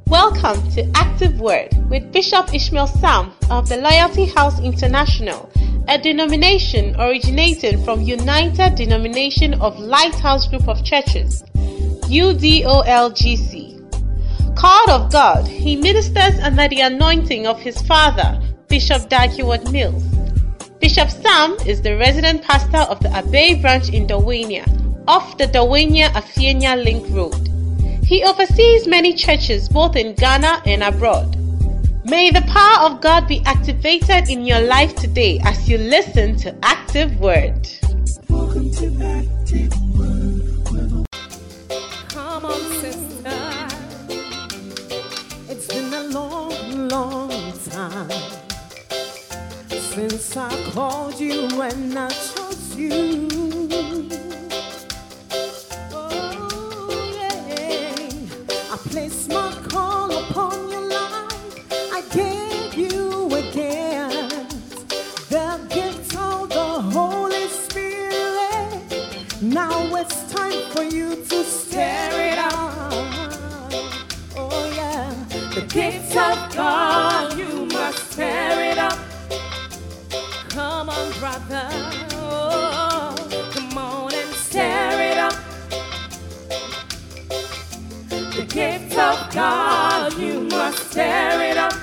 Welcome to Active Word with Bishop Ishmael Sam of the Loyalty House International, a denomination originating from United Denomination of Lighthouse Group of Churches, UDOLGC. Called of God, he ministers under the anointing of his father, Bishop Dag Heward-Mills. Bishop Sam is the resident pastor of the Abbey branch in Dawania, off the Dawania-Afienya Link Road. He oversees many churches both in Ghana and abroad. May the power of God be activated in your life today as you listen to Active Word. Welcome to Active Word. Come on, sister. It's been a long, long time since I called you and I chose you. I placed my call upon your life. I gave you a gift, the gift of the Holy Spirit. Now it's time for you to stir it up. Oh yeah, the gift of God, you must stir it up. Come on, brother, oh, come on and stir it up. The gift of God, you must stir it up.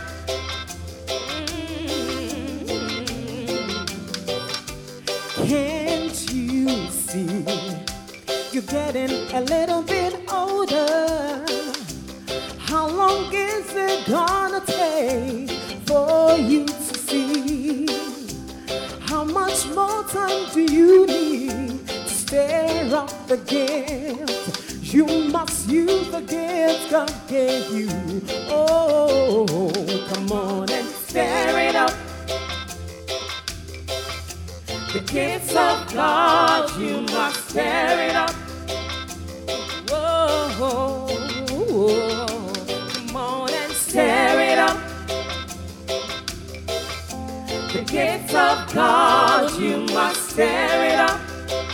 Can't you see? You're getting a little bit older. How long is it gonna take for you to see? How much more time do you need to stir up the gift? You must use the gift God gave you. Oh, come on and stir it up. The gifts of God, you must stir it up. Whoa, come on and stir it up. The gifts of God, you must stir it up.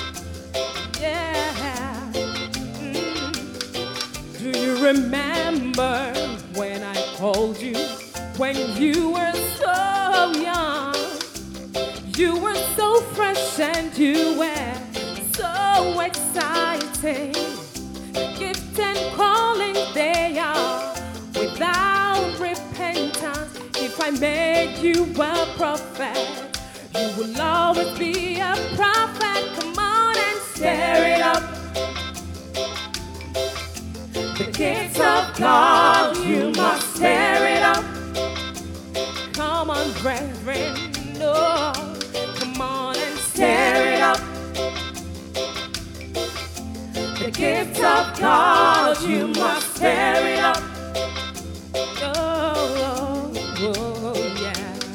Remember when I called you, when you were so young, you were so fresh and you were so exciting. Gift and calling they are without repentance. If I made you a prophet, you will always be a prophet. Come on and stir it up. The gifts of God, you must stir it up. Come on, brethren, no. Come on and stir it up. The gifts of God, you must stir it up. Oh, yeah.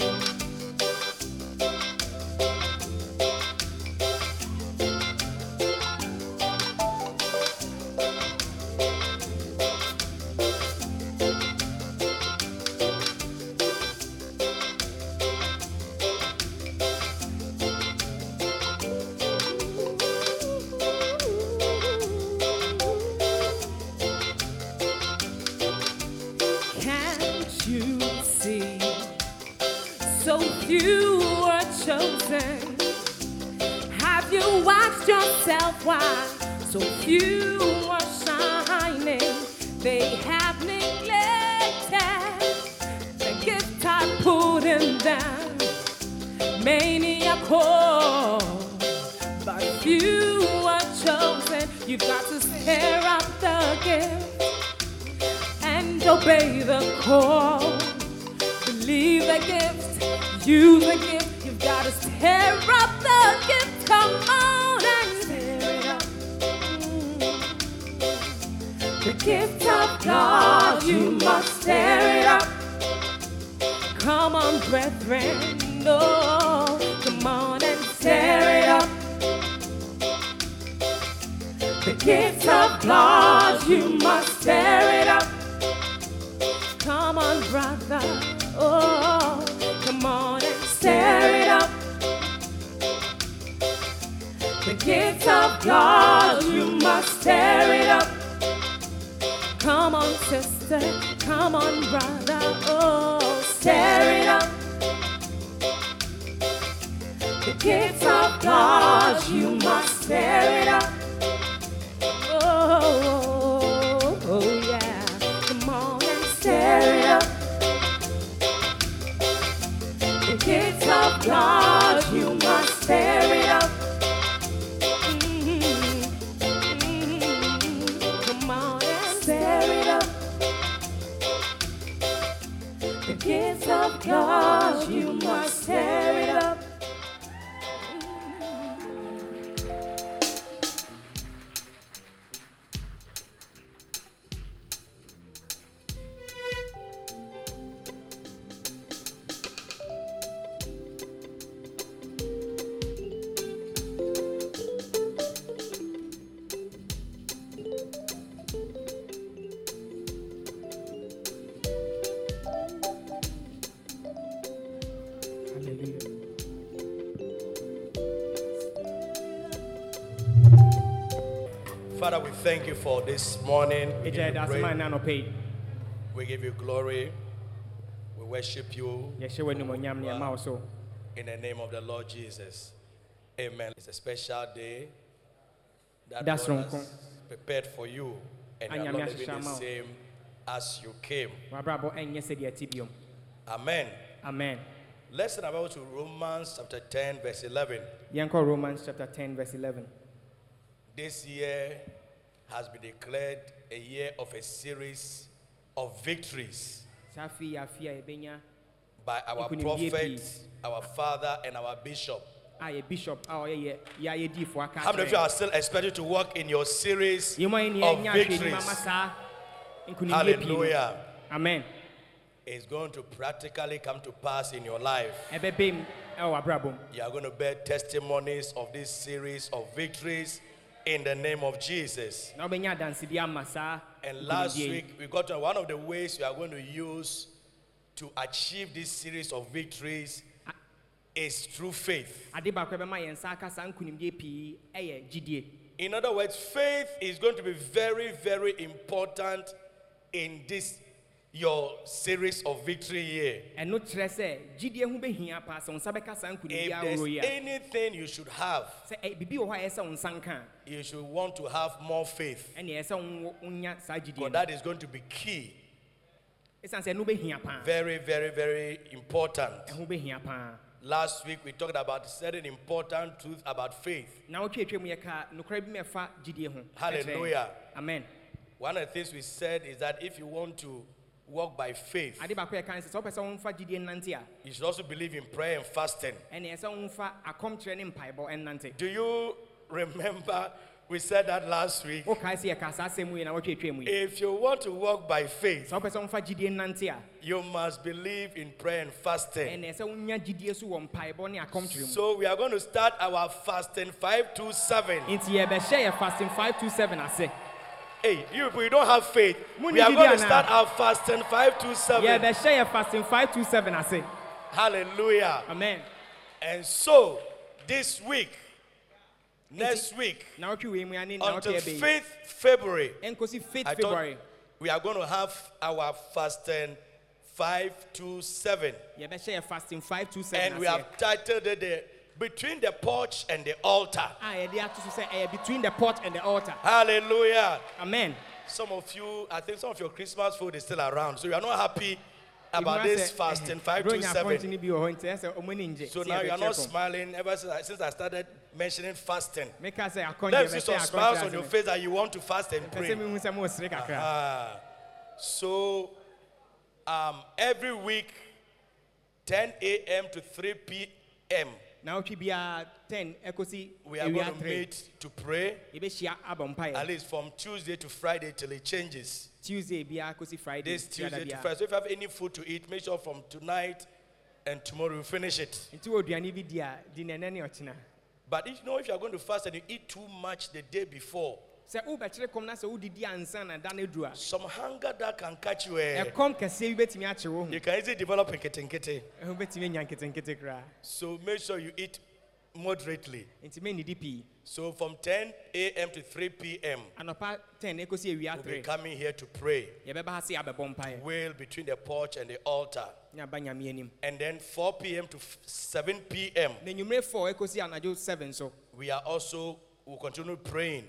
Why so few are shining? They have neglected the gift I put in them. Many are called, but few are chosen. You've got to stir up the gift and obey the call. Believe the gift, use the gift. You've got to stir up the gift. Come on and stir it up. The gift of God, you must stir it up. Come on, brethren, no. Come on and stir it up. The gift of God, you must stir it up. Come on, brother, oh, come on and stir it up. The gift of God, you must stir it up. Come on, sister, come Come on, brother, oh, stir it up. The gifts of God, you must stir it up. Oh, yeah. Come on and stir it up. The gifts of God, you must stir it up. Come on and stir it up. The gifts of God, you must stir it up. Father, we thank you for this morning. We give you praise. We We give you glory. We worship you in the name of the Lord Jesus. Amen. It's a special day that God has prepared for you, and you are not living the same as you came. Amen. Amen. Let's turn about to Romans chapter 10, verse 11. Romans chapter 10, verse 11. This year has been declared a year of a series of victories by our prophet, our father, and our bishop. How many of you are still expected to walk in your series of victories? Hallelujah. Amen. It's going to practically come to pass in your life. You are going to bear testimonies of this series of victories in the name of Jesus. And last week, we got to one of the ways we are going to use to achieve this series of victories is through faith. In other words, faith is going to be very, very important in this your series of victory year. If there's anything you should have, you should want to have more faith. Because that is going to be key. Very, very, very important. Last week we talked about certain important truths about faith. Hallelujah. Amen. One of the things we said is that if you want to walk by faith, you should also believe in prayer and fasting. Do you remember we said that last week? If you want to walk by faith, you must believe in prayer and fasting. So we are going to start our fasting 527. Hey, you people, you don't have faith. We are going to start our fasting 527. Hallelujah. Amen. And so, this week, next week, until 5th February, I thought we are going to have our fasting 527. And we have titled it Between the Porch and the Altar. Between the porch and the altar. Hallelujah. Amen. Some of you, I think some of your Christmas food is still around. So you are not happy about this fasting 527. So now you are not smiling ever since I started mentioning fasting. Let me see some smiles on your face that you want to fast and pray. So every week, 10 a.m. to 3 p.m. Now we are going to meet to pray at least from Tuesday to Friday till it changes. Friday. This Tuesday to Friday. So if you have any food to eat, make sure from tonight and tomorrow we finish it. But if you are going to fast and you eat too much the day before, some hunger that can catch you. You can easily develop a kete. So make sure you eat moderately. So from 10 a.m. to 3 p.m. we'll be coming here to pray. We'll between the porch and the altar. And then 4 p.m. to 7 p.m. we are also will continue praying.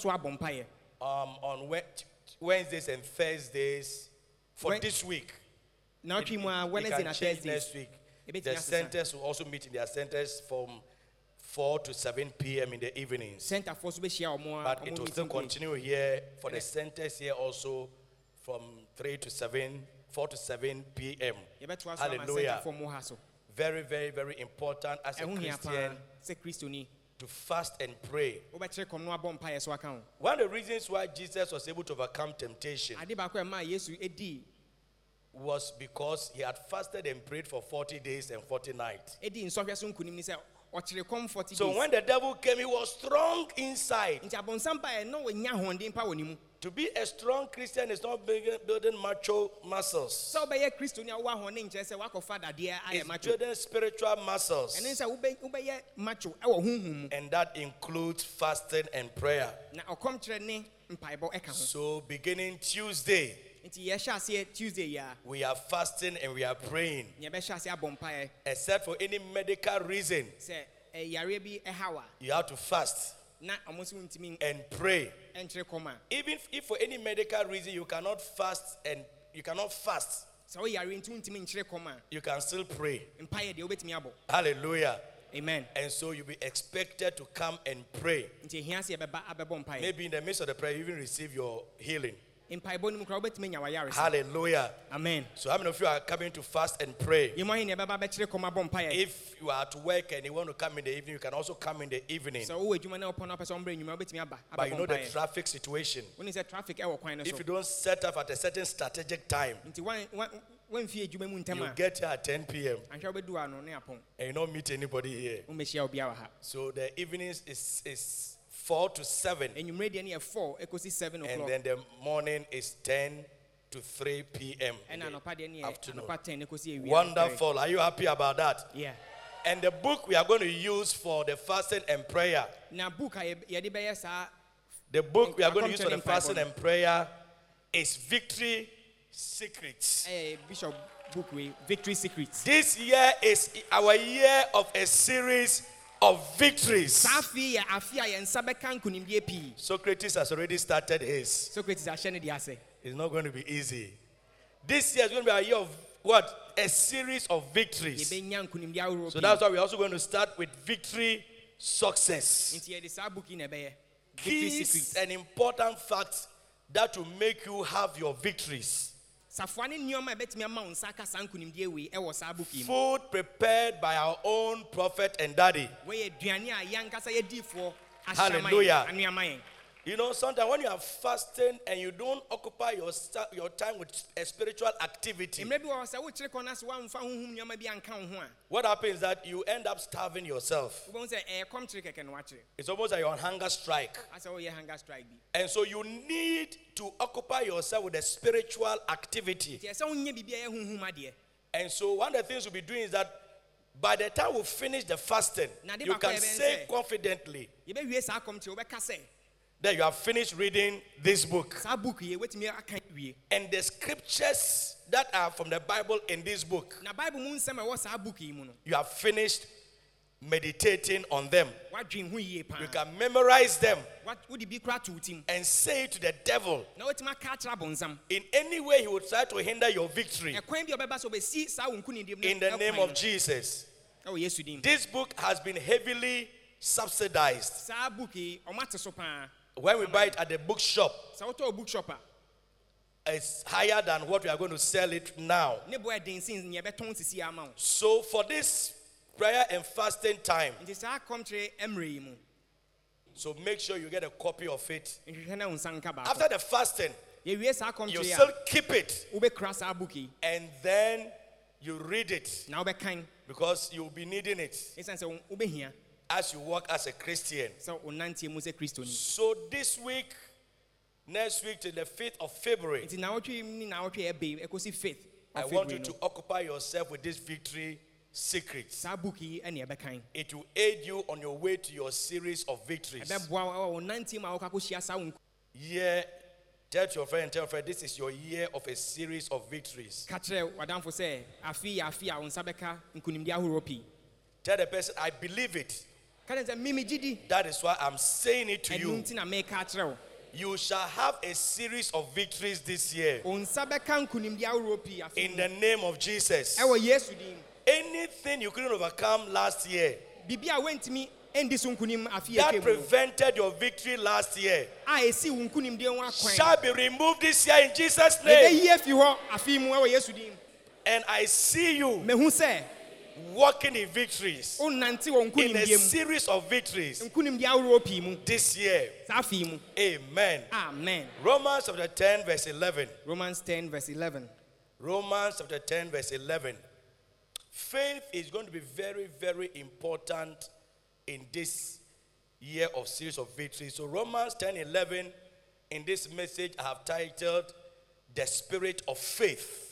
On Wednesdays and Thursdays for this week. We can change next week. The centers will also meet in their centers from 4 to 7 p.m. in the evenings. But it will still continue here for the centers here also from 4 to 7 p.m. Hallelujah. Very, very, very important as a Christian to fast and pray. One of the reasons why Jesus was able to overcome temptation was because he had fasted and prayed for 40 days and 40 nights. So when the devil came, he was strong inside. To be a strong Christian is not building macho muscles. It's building spiritual muscles. And that includes fasting and prayer. So beginning Tuesday, we are fasting and we are praying. Except for any medical reason, you have to fast and pray. Even if for any medical reason you cannot fast you can still pray. Hallelujah. Amen. And so you'll be expected to come and pray. Maybe in the midst of the prayer you even receive your healing. Hallelujah. Amen. So how many of you are coming to fast and pray? If you are at work and you want to come in the evening, you can also come in the evening. But you know the traffic situation. If you don't set up at a certain strategic time, you get here at 10 p.m. and you don't meet anybody here. So the evenings is 4 to 7. And then the morning is 10 to 3 p.m. Afternoon. Wonderful. Are you happy about that? Yeah. And the book we are going to use for the fasting and prayer. The book we are going to use for the fasting and prayer is Victory Secrets. Bishop book Victory Secrets. This year is our year of a series of victories. Socrates has already started his. It's not going to be easy. This year is going to be a year of what? A series of victories. So that's why we're also going to start with victory success. Keys and important facts that will make you have your victories. Food prepared by our own prophet and daddy. Hallelujah. You know, sometimes when you are fasting and you don't occupy your time with a spiritual activity, what happens is that you end up starving yourself. It's almost like you're on hunger strike. And so you need to occupy yourself with a spiritual activity. And so one of the things we'll be doing is that by the time we finish the fasting, you can say confidently that you have finished reading this book. And the scriptures that are from the Bible in this book, you have finished meditating on them. You can memorize them and say to the devil in any way he would try to hinder your victory. In the name of Jesus. This book has been heavily subsidized. When we buy it at the bookshop, it's higher than what we are going to sell it now. So for this prayer and fasting time, so make sure you get a copy of it. After the fasting, you still keep it and then you read it because you'll be needing it as you work as a Christian. So this week, next week till the 5th of February, I want you to occupy yourself with this victory Secrets. It will aid you on your way to your series of victories. Yeah, tell your friend, this is your year of a series of victories. Tell the person, I believe it. That is why I'm saying it to you. You shall have a series of victories this year. In the name of Jesus. Anything you couldn't overcome last year, that prevented your victory last year, shall be removed this year in Jesus' name. And I see you walking in victories, in a series of victories this year. Amen. Amen. Romans chapter 10 verse 11. Romans 10 verse 11. Romans chapter 10 verse 11. Faith is going to be very, very important in this year of series of victories. So Romans 10:11, in this message I have titled The Spirit of Faith.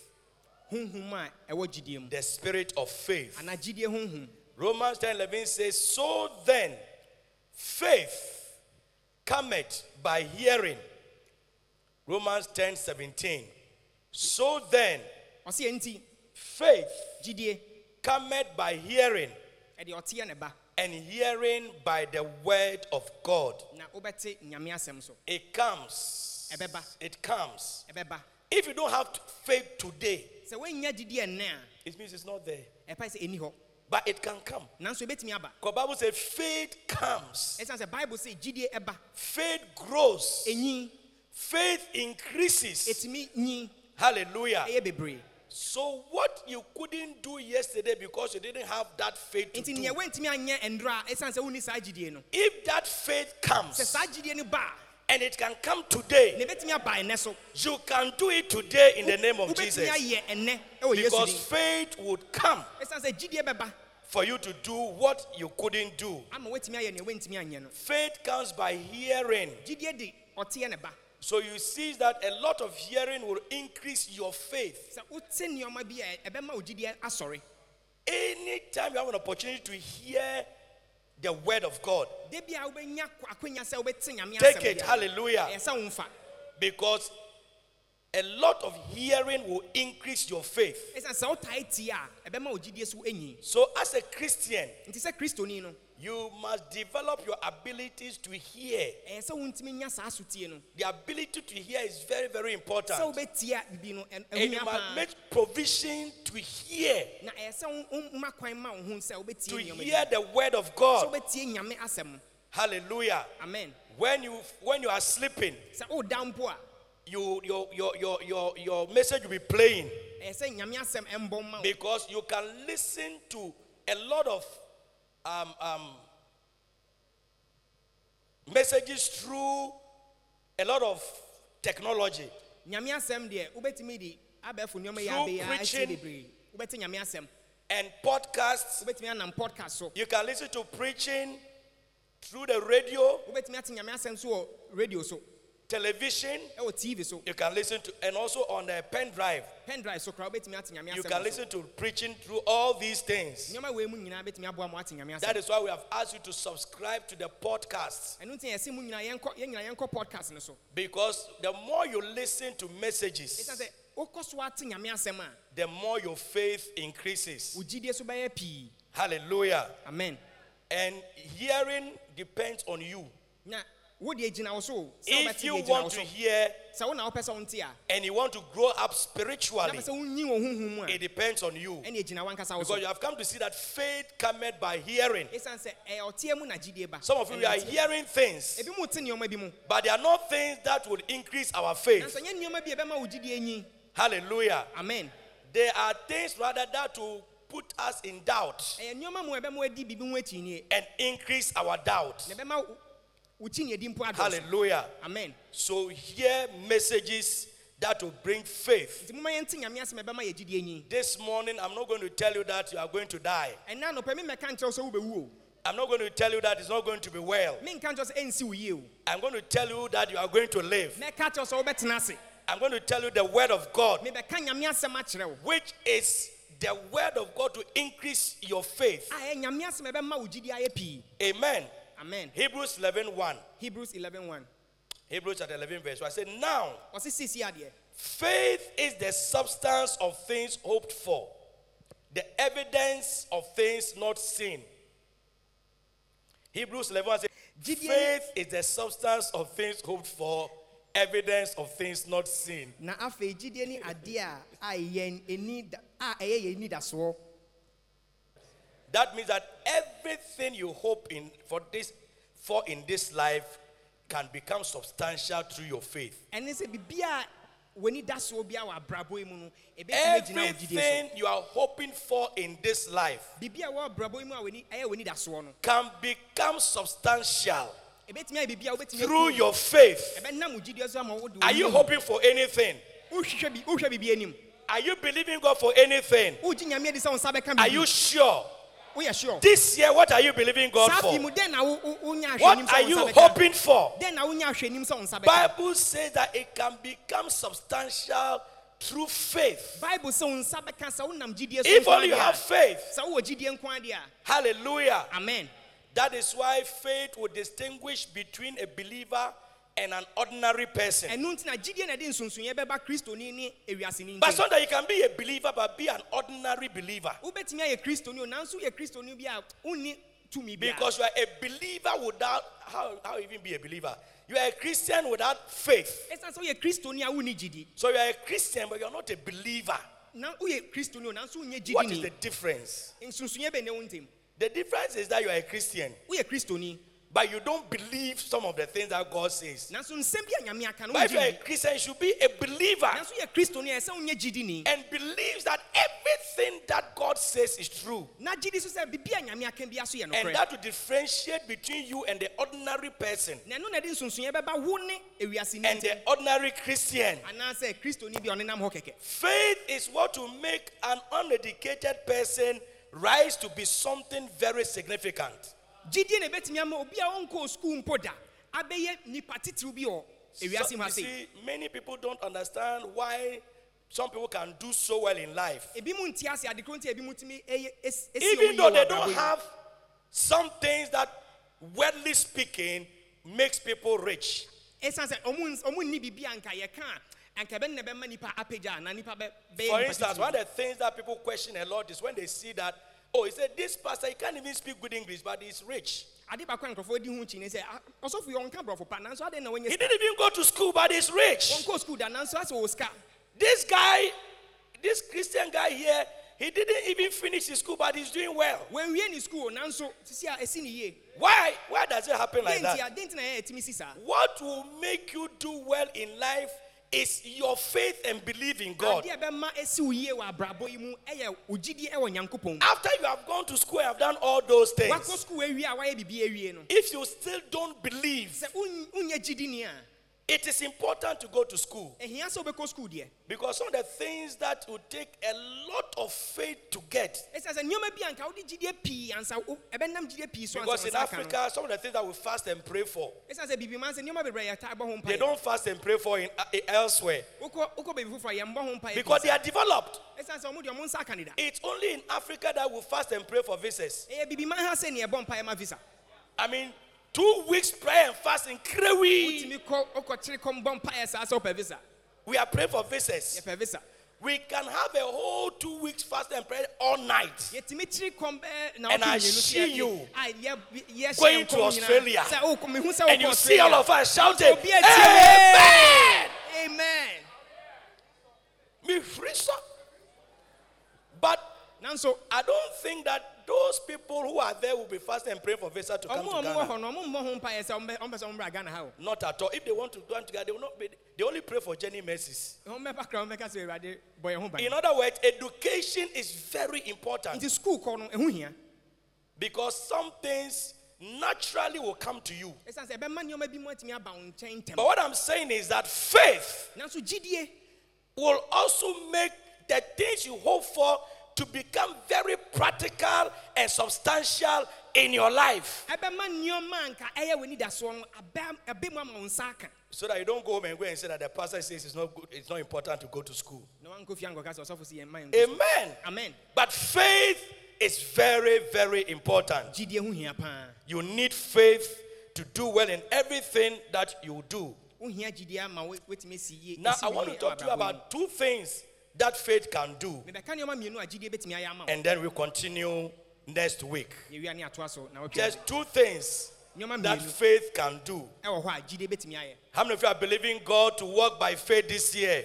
The Spirit of Faith. Romans 10:11 says, so then faith cometh by hearing. Romans 10:17. So then faith cometh by hearing, and hearing by the word of God. It comes. It comes. If you don't have faith today, it means it's not there. But it can come. Because the Bible says faith comes. Faith grows. Faith increases. Hallelujah. So what you couldn't do yesterday because you didn't have that faith to do, if that faith comes, and it can come today, you can do it today in the name of Jesus. Because faith would come for you to do what you couldn't do. Faith comes by hearing. So you see that a lot of hearing will increase your faith. Anytime you have an opportunity to hear the word of God, take it. Hallelujah. Because a lot of hearing will increase your faith. So as a Christian, you must develop your abilities to hear. The ability to hear is very, very important. And you must make provision to hear. To hear the word of God. Hallelujah. Amen. When you are sleeping, your message will be playing. Because you can listen to a lot of messages through a lot of technology. Through preaching and podcasts. You can listen to preaching through the radio, television, you can listen to, and also on the pen drive. You can listen to preaching through all these things. That is why we have asked you to subscribe to the podcasts. Because the more you listen to messages, the more your faith increases. Hallelujah. Amen. And hearing depends on you. If you want to hear and you want to grow up spiritually, it depends on you. Because you have come to see that faith cometh by hearing. Some of you are hearing things, but they are not things that will increase our faith. Hallelujah. Amen. There are things rather that will put us in doubt and increase our doubt. Hallelujah. Amen. So hear messages that will bring faith. This morning, I'm not going to tell you that you are going to die. I'm not going to tell you that it's not going to be well. I'm going to tell you that you are going to live. I'm going to tell you the word of God, which is the word of God to increase your faith. Amen. Amen. Hebrews 11:1. Hebrews 11:1. Hebrews chapter 11 verse 1. I said, now, faith is the substance of things hoped for, the evidence of things not seen. Hebrews 11:1 says, faith is the substance of things hoped for, evidence of things not seen. That means that everything you hope in for in this life can become substantial through your faith. Everything you are hoping for in this life can become substantial through your faith. Are you hoping for anything? Are you believing God for anything? Are you sure? This year, what are you believing God for? What are you hoping for? Bible says that it can become substantial through faith. If only you have faith. Hallelujah. Amen. That is why faith will distinguish between a believer and an ordinary person. But sometimes you can be a believer but be an ordinary believer. Because you are a believer without, how even be a believer? You are a Christian without faith. So you are a Christian but you are not a believer. What is the difference? The difference is that you are a Christian, but you don't believe some of the things that God says. But if you are a Christian, you should be a believer and believes that everything that God says is true. And that will differentiate between you and the ordinary person and the ordinary Christian. Faith is what will make an uneducated person rise to be something very significant. So, you see, many people don't understand why some people can do so well in life. Even though they don't have some things that, worldly speaking, makes people rich. For instance, one of the things that people question a lot is when they see that, oh, he said, this pastor, he can't even speak good English, but he's rich. He didn't even go to school, but he's rich. This guy, this Christian guy here, he didn't even finish his school, but he's doing well. Why does it happen like that? What will make you do well in life is your faith and belief in God. After you have gone to school and have done all those things, if you still don't believe, it is important to go to school. Because some of the things that would take a lot of faith to get. Because in Africa, some of the things that we fast and pray for, they don't fast and pray for elsewhere. Because they are developed. It's only in Africa that we fast and pray for visas. I mean, 2 weeks prayer and fasting. We are praying for visas. We can have a whole 2 weeks fast and prayer all night. And I see you going to Australia. And you see all of us shouting, Amen! Amen! But I don't think that those people who are there will be fasting and praying for visa to come to Ghana. Not at all. If they want to go together, they will not be. They only pray for Jenny mercies. In other words, education is very important. Because some things naturally will come to you. But what I'm saying is that faith will also make the things you hope for to become very practical and substantial So that you don't go home and go and say that the pastor says it's not good, it's not important to go to school. Amen. Amen. But faith is very, very important. You need faith to do well in everything that you do. Now, I want to talk to you about two things that faith can do. And then we'll continue next week. Just two things that faith can do. How many of you are believing God to work by faith this year?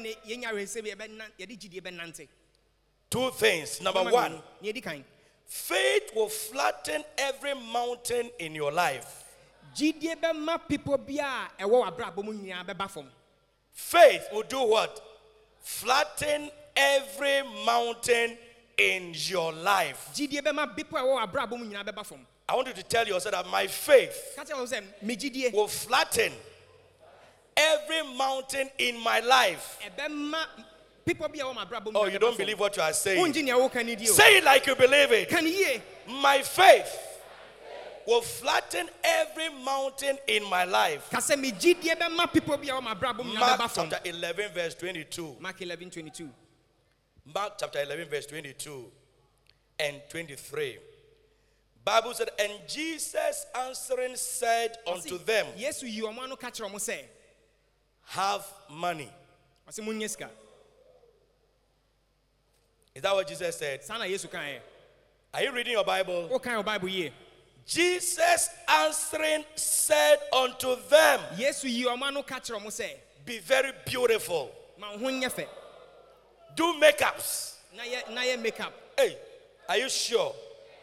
Two things. Number one, faith will flatten every mountain in your life. Faith will do what? Flatten every mountain in your life. I want you to tell yourself that my faith will flatten every mountain in my life. Oh, you don't believe what you are saying? Say it like you believe it. My faith will flatten every mountain in my life. Mark chapter 11 verse 22. Mark 11:22. Mark chapter 11 verse 22 and 23. Bible said, and Jesus answering said unto them, have money. Is that what Jesus said? Are you reading your Bible? What kind of Bible here? Jesus answering said unto them, be very beautiful. Do makeups. Hey, are you sure?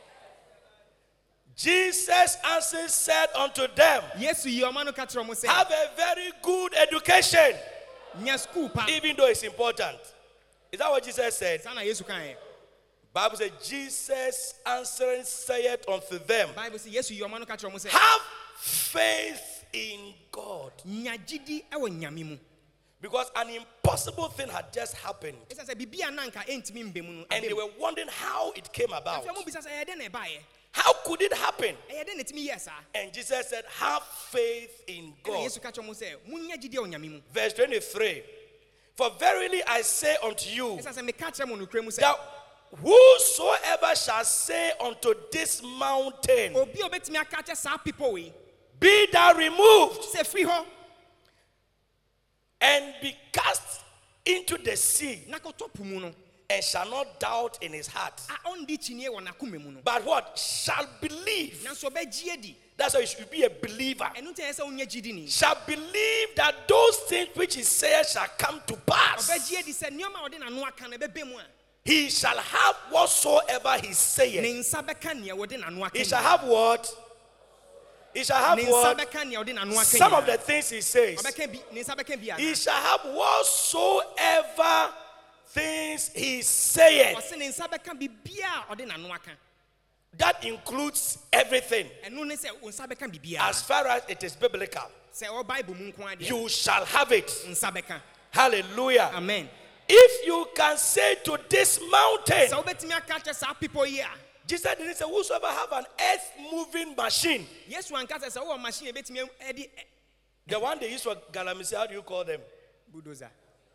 Jesus answered said unto them, have a very good education. Even though it's important. Is that what Jesus said? Bible says Jesus answering said unto them, have faith in God. Because an impossible thing had just happened. And they were wondering how it came about. How could it happen? And Jesus said, have faith in God. Verse 23. For verily I say unto you, that whosoever shall say unto this mountain, be thou removed and be cast into the sea, and shall not doubt in his heart, but what? Shall believe. That's why you should be a believer. Shall believe that those things which he says shall come to pass. He shall have whatsoever he saith. He shall have what? He shall have what? Some of the things he says. He shall have whatsoever things he saith. That includes everything. As far as it is biblical, you shall have it. Hallelujah. Amen. If you can say to this mountain, Jesus didn't say whosoever have an earth moving machine. The one they use for Galamisi, how do you call them? Bulldozer.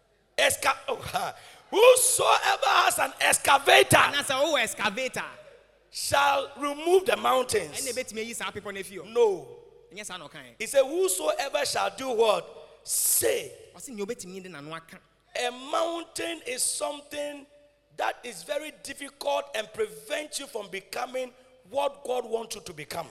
Whosoever has an excavator shall remove the mountains. No. He said, whosoever shall do what? Say. A mountain is something that is very difficult and prevents you from becoming what God wants you to become.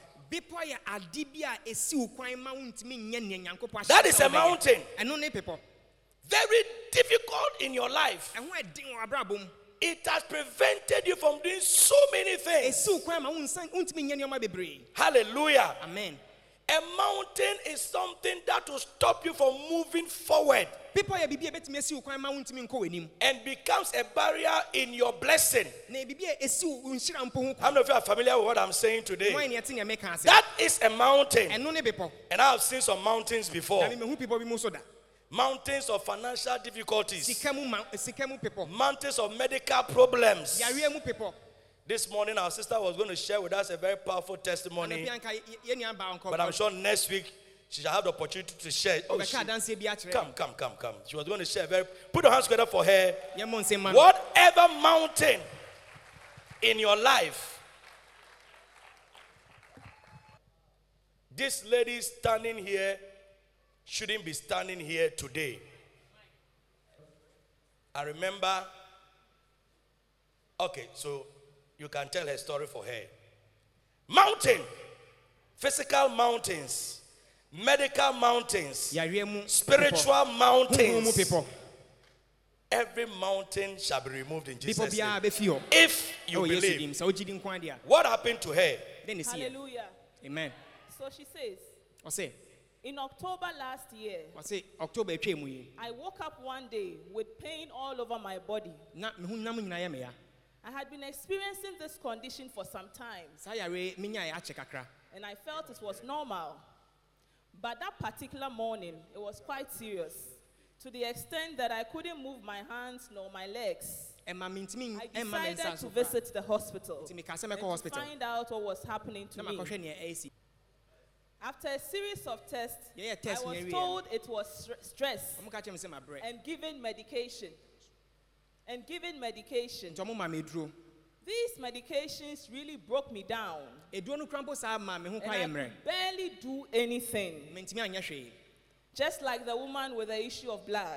That is a mountain. Very difficult in your life. It has prevented you from doing so many things. Hallelujah. Amen. A mountain is something that will stop you from moving forward and becomes a barrier in your blessing. How many of you are familiar with what I'm saying today? That is a mountain. And I have seen some mountains before. Mountains of financial difficulties. Mountains of medical problems. This morning our sister was going to share with us a very powerful testimony. But I'm sure next week she shall have the opportunity to share. Oh, Come. Come. She was going to share. Put your hands together for her. Whatever mountain in your life, this lady standing here shouldn't be standing here today. I remember. Okay, so you can tell her story for her. Mountain, physical mountains, medical mountains, spiritual mountains. Every mountain shall be removed in Jesus' name. If you believe. What happened to her? Hallelujah. Amen. So she says, in October last year, I woke up one day with pain all over my body. I had been experiencing this condition for some time, and I felt it was normal. But that particular morning, it was quite serious, to the extent that I couldn't move my hands nor my legs. I decided to visit the hospital and to find out what was happening to me. After a series of tests, I was told it was stress and given medication. These medications really broke me down. And I could barely do anything. Just like the woman with the issue of blood.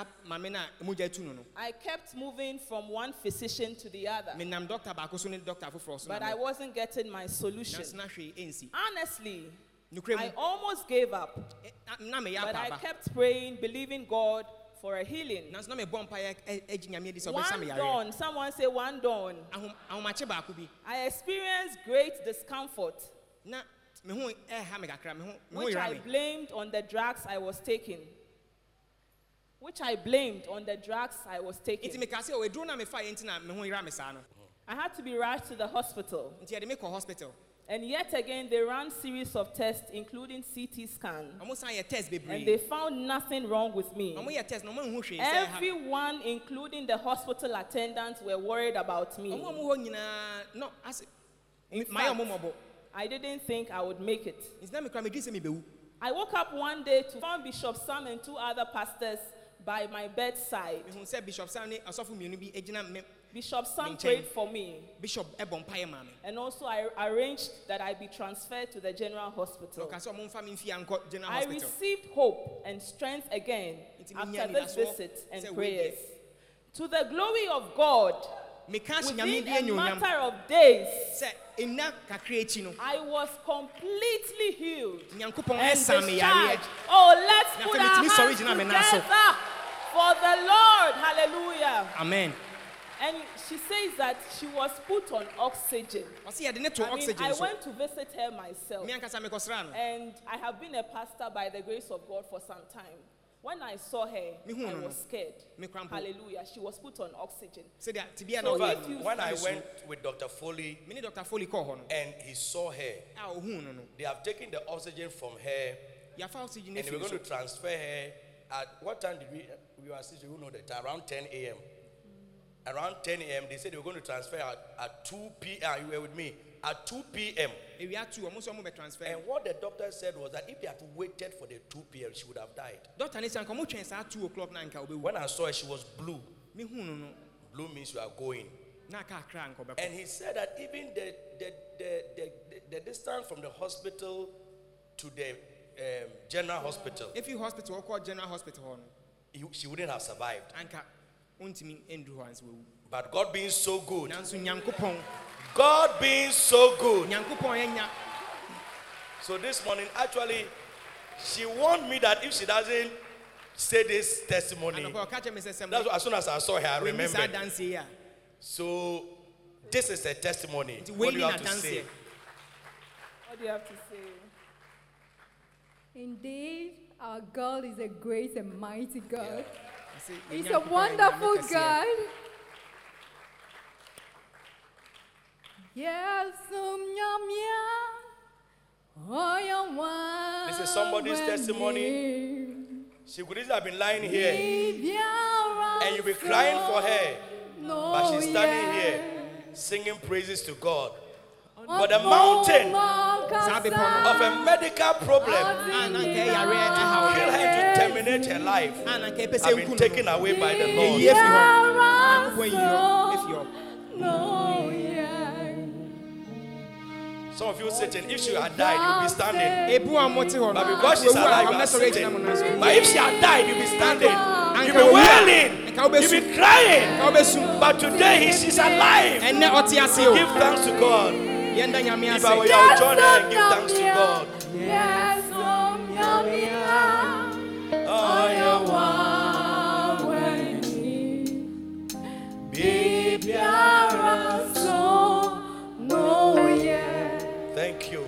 I kept moving from one physician to the other. But I wasn't getting my solution. Honestly, I almost gave up. But I kept praying, believing God for a healing. One dawn, someone say one dawn, I experienced great discomfort, which I blamed on the drugs I was taking. I had to be rushed to the hospital. And yet again, they ran series of tests, including CT scan. And they found nothing wrong with me. Everyone, including the hospital attendants, were worried about me. In fact, I didn't think I would make it. I woke up one day to find Bishop Sam and two other pastors by my bedside. Bishop Sam prayed for me. And also I arranged that I be transferred to the general hospital. I received hope and strength again after this visit and prayers. To the glory of God, within a matter of days, I was completely healed and discharged. Oh, let's put our hands together for the Lord. Hallelujah. Amen. And she says that she was put on oxygen. I went to visit her myself. And I have been a pastor by the grace of God for some time. When I saw her, I was scared. Hallelujah. She was put on oxygen. So when I went with Dr. Foley and he saw her, they have taken the oxygen from her and they were going to transfer her. At what time did we were assisting? You know that around 10 a.m. Around 10 a.m. they said they were going to transfer at 2 p.m. You were with me. At 2 p.m. And what the doctor said was that if they had waited for the 2 p.m., she would have died. When I saw her, she was blue. Blue means you are going. And he said that even the distance from the hospital to the general hospital, if you hospital called general hospital, she wouldn't have survived. But God being so good, God being so good. So this morning, actually, she warned me that if she doesn't say this testimony, that's what, as soon as I saw her, I remembered. So this is a testimony. What do you have to say? What do you have to say? Indeed, our God is a great and mighty God. He's a wonderful God. This is somebody's testimony. She could have been lying here and you'll be crying for her, but she's standing here singing praises to God. But the mountain of a medical problem kill her to terminate her life have been taken away by the Lord. Some of you sitting, if she had died, you'll be standing. But because she's alive, you are sitting. But if she had died, you'll be standing. You'll be wailing. You'll be crying. But today, she's alive. Give thanks to God. If I were you, I would join her and give thanks to God. Thank you.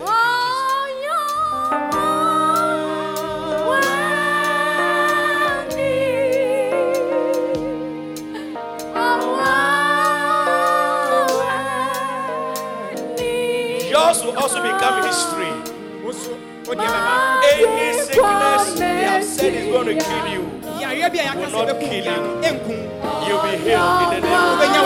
Yours will also become history. Any sickness they have said is going to kill you will not kill you. You'll be healed in the name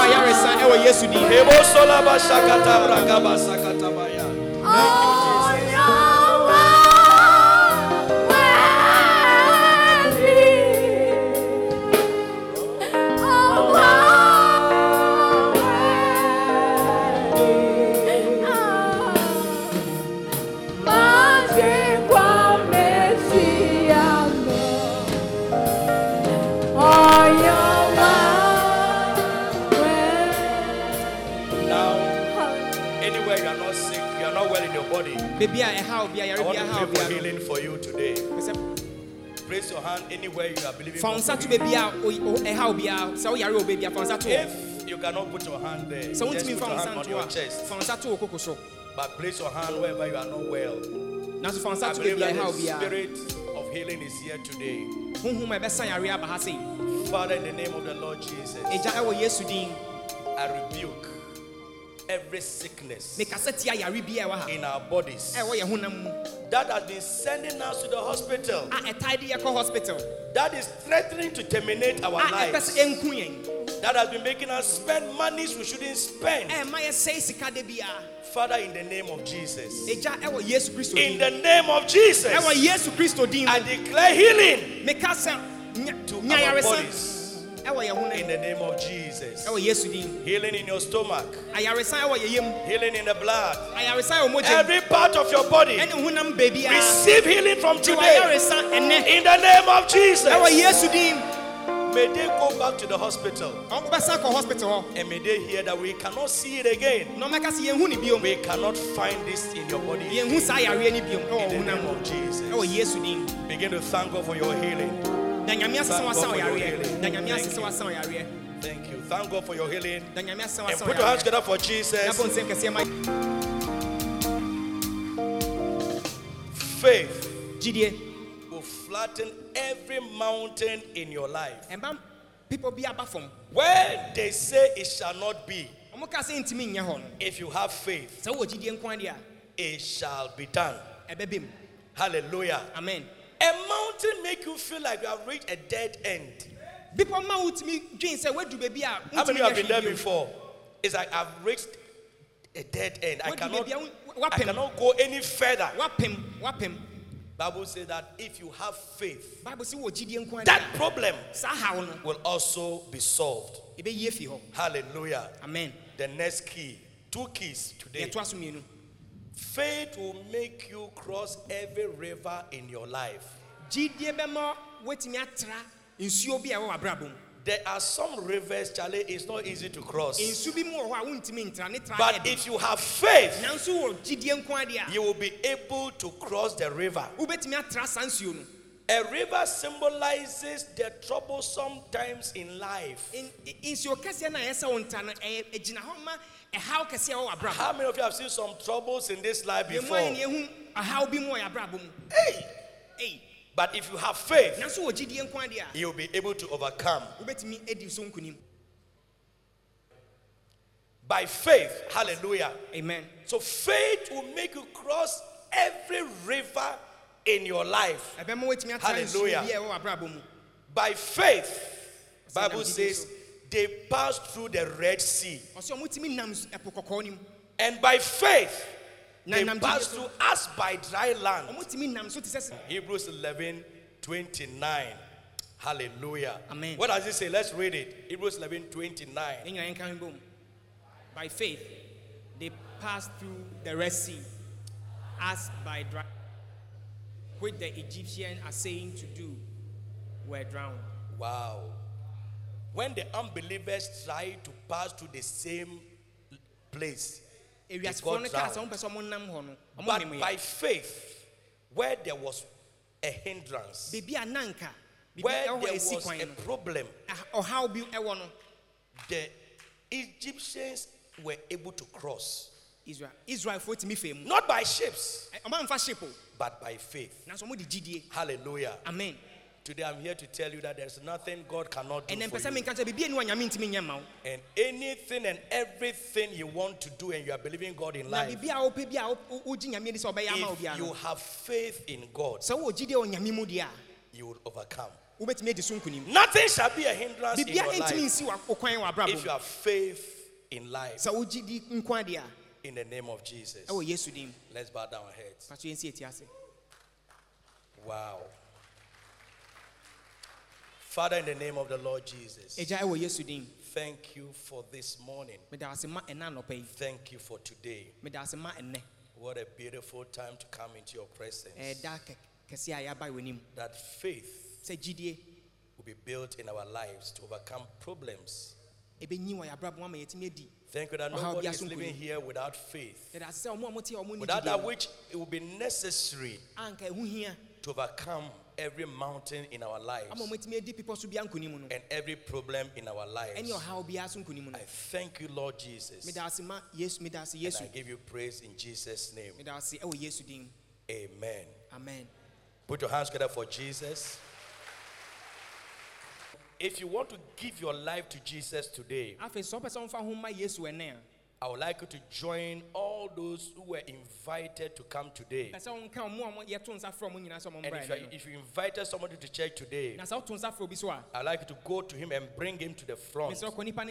I want to pray for healing for you today. Raise your hand anywhere you are believing for healing. If you cannot put your hand there, just put your hand on your chest. But place your hand wherever you are not well. I believe that the spirit of healing is here today. Father, in the name of the Lord Jesus, I rebuke every sickness in our bodies that has been sending us to the hospital, that is threatening to terminate our lives, that has been making us spend monies we shouldn't spend. Father, in the name of Jesus, in the name of Jesus, I declare healing to our bodies. In the name of Jesus. Healing in your stomach. Healing in the blood. Every part of your body. Receive healing from today. In the name of Jesus. May they go back to the hospital. And may they hear that we cannot see it again. We cannot find this in your body. In the name of Jesus. Begin to thank God for your healing. Thank you. Thank God for your healing. And put your hands together for Jesus. Faith will flatten every mountain in your life. Where they say it shall not be, if you have faith, it shall be done. Hallelujah. Amen. A mountain make you feel like you have reached a dead end. How many have been there before? It's like I've reached a dead end. I cannot go any further. Bible says that if you have faith, that problem will also be solved. Hallelujah. Amen. The next key, 2 keys today. Faith will make you cross every river in your life. There are some rivers, Charlie, it's not easy to cross. But if you have faith, you will be able to cross the river. A river symbolizes the troublesome times in life. How many of you have seen some troubles in this life before? Hey! But if you have faith, you'll be able to overcome. By faith, hallelujah. Amen. So faith will make you cross every river in your life. Hallelujah. By faith, Bible says they passed through the Red Sea. And by faith, they passed through as by dry land. Hebrews 11:29. Hallelujah. Amen. What does it say? Let's read it. Hebrews 11:29. By faith, they passed through the Red Sea as by dry, which the Egyptians are saying to do, were drowned. Wow. When the unbelievers try to pass to the same place, they got drowned. But by faith, where there was a hindrance, where there was a problem, the Egyptians were able to cross. Israel Not by ships, but by faith. Hallelujah. Amen. Today I'm here to tell you that there's nothing God cannot do for you. And anything and everything you want to do and you are believing God in life, if you have faith in God, you will overcome. Nothing shall be a hindrance in your life if you have faith in life. In the name of Jesus. Let's bow down our heads. Wow. Father, in the name of the Lord Jesus, thank you for this morning. Thank you for today. What a beautiful time to come into your presence. That faith will be built in our lives to overcome problems. Thank you that nobody is living here without faith. Without that which it will be necessary to overcome every mountain in our lives and every problem in our lives. I thank you, Lord Jesus. And I give you praise in Jesus' name. Amen. Amen. Put your hands together for Jesus. If you want to give your life to Jesus today, I would like you to join all those who were invited to come today. And if you invited somebody to church today, I'd like you to go to him and bring him to the front,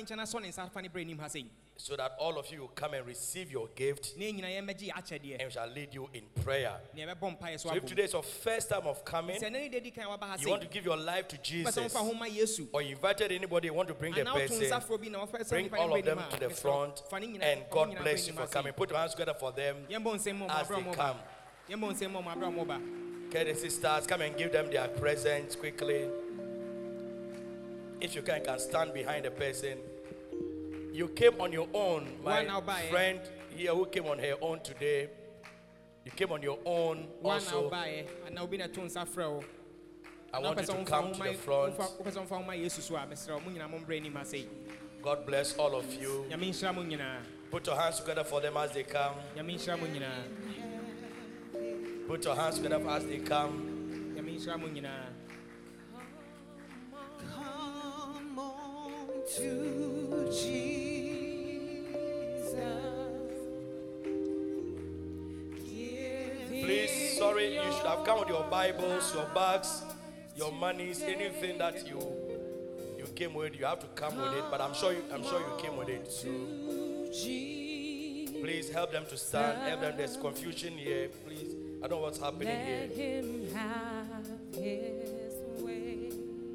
so that all of you will come and receive your gift and shall lead you in prayer. So if today is your first time of coming, you want to give your life to Jesus, or you invited anybody, you want to bring the person, bring all of them to the front, and God bless you for coming. Put your hands together for them as they come. Okay, the sisters, come and give them their presents quickly. If you can stand behind the person. You came on your own, my friend here who came on her own today. You came on your own also. I want you to come to the front. God bless all of you. Put your hands together for them as they come. Put your hands together as they come. Come on to Jesus. Please, sorry, you should have come with your Bibles, your bags, your monies, anything that you came with. You have to come with it, but I'm sure you came with it. So please help them to stand. Help them. There's confusion here. Please, I don't know what's happening here. Let him have his way.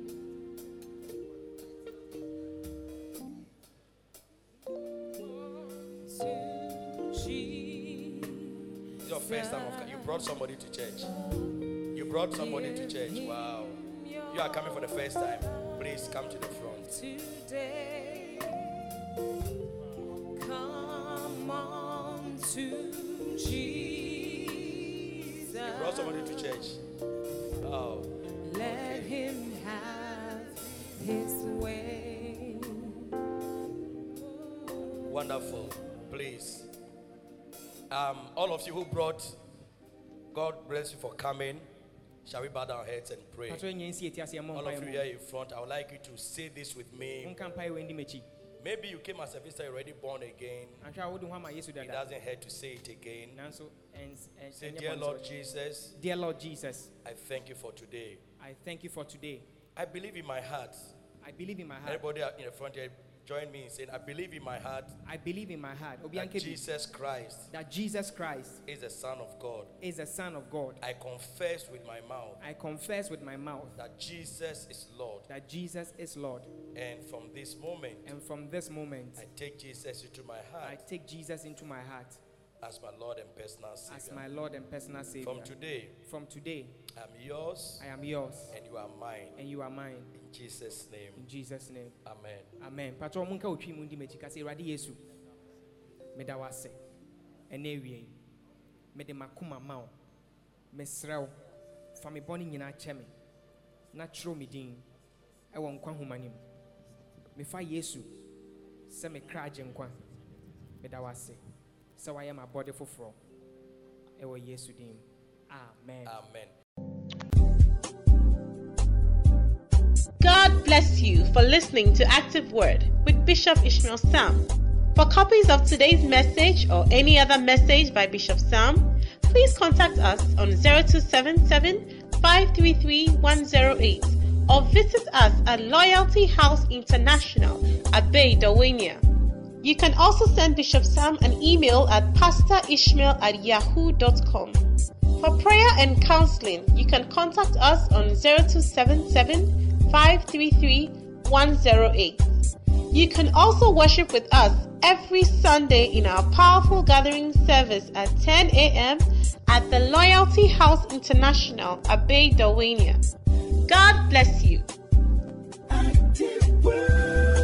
It's your first time of coming. You brought somebody to church. You brought somebody to church. Wow. You are coming for the first time. Please come to the front. Today, come on to Jesus. You brought somebody to church. Wow. Let him have his way. Wonderful. Please. All of you who brought, God bless you for coming. Shall we bow down our heads and pray? All of you here in front, I would like you to say this with me. Maybe you came as a visitor, you're already born again. It doesn't hurt to say it again. Say, dear Lord Jesus. Dear Lord Jesus. I thank you for today. I thank you for today. I believe in my heart. I believe in my heart. Everybody in the front here, Join me in saying, I believe in my heart. I believe in my heart. That Jesus Christ. That Jesus Christ is the Son of God. Is the Son of God. I confess with my mouth. I confess with my mouth. That Jesus is Lord. That Jesus is Lord. And from this moment. And from this moment. I take Jesus into my heart. I take Jesus into my heart. As my Lord and personal Savior. As my Lord and personal Savior. From today. I am yours. And you are mine. In Jesus' name. In Jesus' name. Amen. Amen. Patro munka otwi mundi mechika se Awurade Yesu. Meda wase. Ene wie. Mede makoma mawo. Mesrew. Fa me boni nyina cheme. Na tro me din. E wo nkwa homanim. Me fa Yesu. Se me kraje nkwa. Meda wase. So I am a body for fraud. Ewo Yesu dim. Amen. Amen. God bless you for listening to Active Word with Bishop Ishmael Sam. For copies of today's message or any other message by Bishop Sam, please contact us on 0277 533 108 or visit us at Loyalty House International, Abbey, Dawania. You can also send Bishop Sam an email at pastorishmael@yahoo.com. For prayer and counseling, you can contact us on 0277 533 108. You can also worship with us every Sunday in our powerful gathering service at 10 a.m. at the Loyalty House International, Abbey, Dawania. God bless you. Active Word.